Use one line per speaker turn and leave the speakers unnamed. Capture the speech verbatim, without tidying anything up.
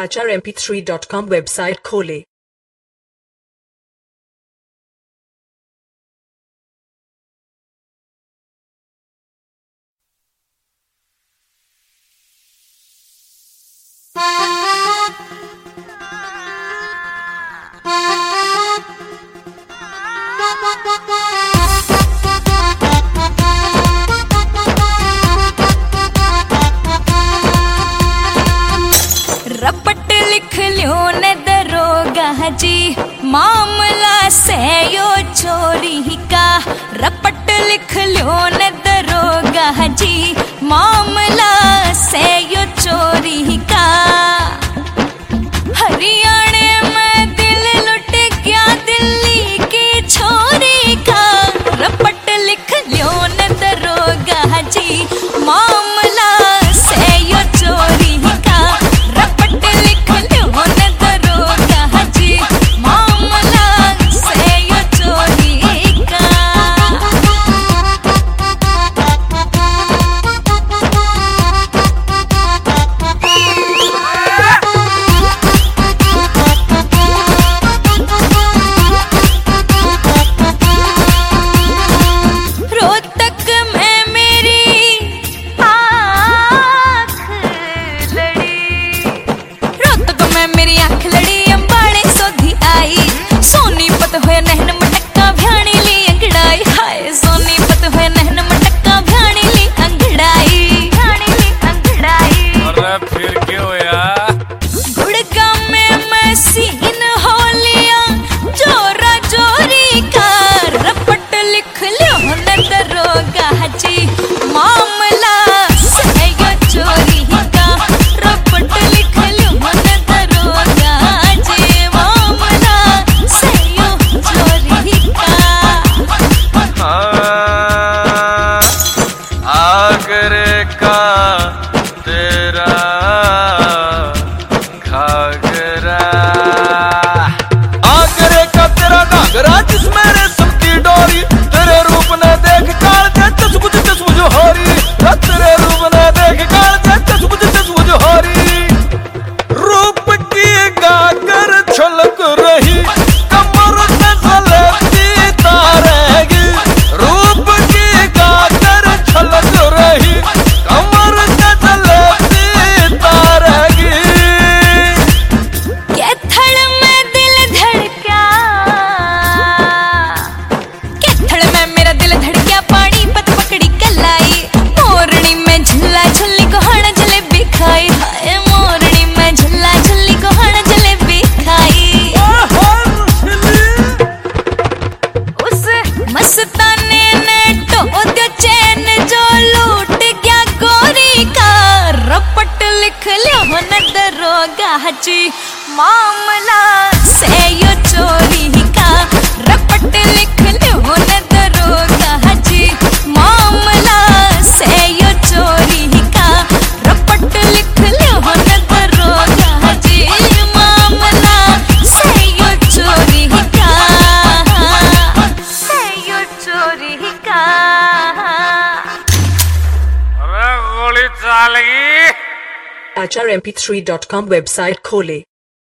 आचार M P three dot com website खोलें।
रपट लिख लियो न दरोगा जी, मामला से यो चोरी का। रपट लिख लियो न दरोगा जी, मामला से यो चोरी का। हरियाणा में दिल लुट गया दिल्ली की छोरी का। रपट लिख लियो न दरोगा जी, मामला से यो चोरी का। रपट लिख लियो न दरोगा जी, मामला से यो चोरी का। रोहतक में मेरी आँख लड़ी, रोहतक में मेरी आँख लड़ी, अंबाड़े सोधी आई। सोनीपत होया नहन मटक्का भ्याणी ली अंगड़ाई। हाय सोनीपत होया नहन मटक्का भ्याणी ली अंगड़ाई। भ्याणी ली अंगड़ाई।
अरे फिर क्या होया?
गुड़गांव में मैं सीन हो लिया जोरा जोरी का। रपट लिख लियो न दरोगा जी, मामला से यो चोरी का। रपट लिख लियो न दरोगा जी, मामला से यो चोरी का।
हाँ, आगरे का तेरा घाघरा, आगरे का तेरा घाघरा जिसमें रेशम की डोरी। तेरे रूप ने देख काल दे चसमुझ चसमुझ होरी। तेरे रूप ने देख काल दे चसमुझ चसमुझ होरी। रूप की गागर छलक रही, कमर में जलेबी तारेगी। रूप की गागर छलक रही, कमर में जलेबी तारेगी।
कैथड़ में दिल धड़का, कैथड़ में मेरा दिल धड़का। पानी पत पकड़ी कलाई, मोरनी में झुल्ला झुल्ली को हण जलेबी खाई। हाय मोरनी में झुल्ला झुल्ली को हण जलेबी खाई। उस मस्ताने ने टो दियो चैन जो लूट गया गोरी का। रपट लिख लियो न दरोगा जी, मामला से यो चोरी का। रपट लिख लियो न दरोगा जी, मामला से यो चोरी का। रपट लिख लियो न दरोगा जी, मामला से यो चोरी का। से यो चोरी का।
अरे गोली चालेगी।
आचार M P three dot com website खोलें।